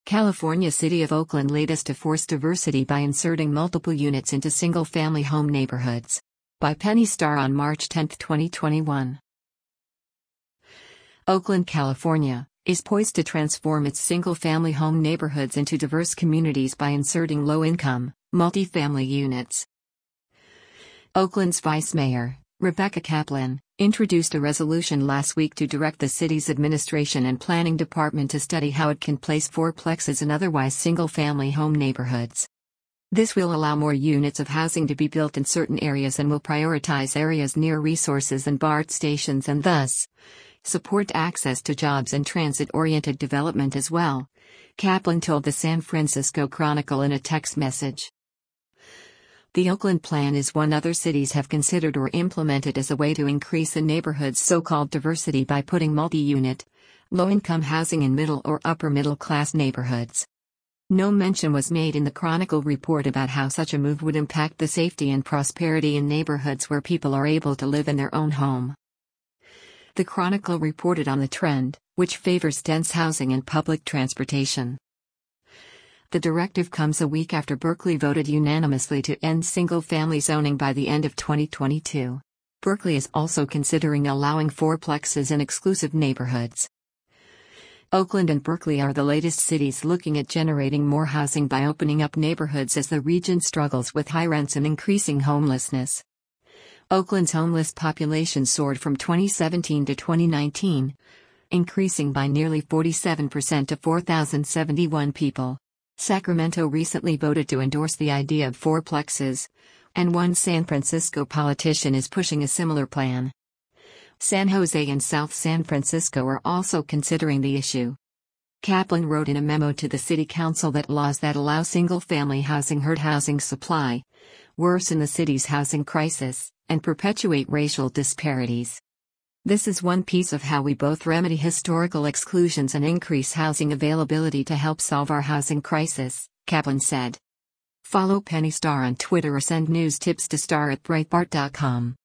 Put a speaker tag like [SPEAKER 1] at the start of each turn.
[SPEAKER 1] California City of Oakland latest to force diversity by inserting multiple units into single-family home neighborhoods. By Penny Starr on March 10, 2021. Oakland, California, is poised to transform its single-family home neighborhoods into diverse communities by inserting low-income, multi-family units. Oakland's Vice Mayor, Rebecca Kaplan, introduced a resolution last week to direct the city's administration and planning department to study how it can place fourplexes in otherwise single-family home neighborhoods. This will allow more units of housing to be built in certain areas and will prioritize areas near resources and BART stations and thus support access to jobs and transit-oriented development as well, Kaplan told the San Francisco Chronicle in a text message. The Oakland plan is one other cities have considered or implemented as a way to increase a neighborhood's so-called diversity by putting multi-unit, low-income housing in middle or upper-middle-class neighborhoods. No mention was made in the Chronicle report about how such a move would impact the safety and prosperity in neighborhoods where people are able to live in their own home. The Chronicle reported on the trend, which favors dense housing and public transportation. The directive comes a week after Berkeley voted unanimously to end single-family zoning by the end of 2022. Berkeley is also considering allowing fourplexes in exclusive neighborhoods. Oakland and Berkeley are the latest cities looking at generating more housing by opening up neighborhoods as the region struggles with high rents and increasing homelessness. Oakland's homeless population soared from 2017 to 2019, increasing by nearly 47% to 4,071 people. Sacramento recently voted to endorse the idea of fourplexes, and one San Francisco politician is pushing a similar plan. San Jose and South San Francisco are also considering the issue. Kaplan wrote in a memo to the city council that laws that allow single-family housing hurt housing supply, worsen the city's housing crisis, and perpetuate racial disparities. This is one piece of how we both remedy historical exclusions and increase housing availability to help solve our housing crisis, Kaplan said. Follow Penny Starr on Twitter or send news tips to star@breitbart.com.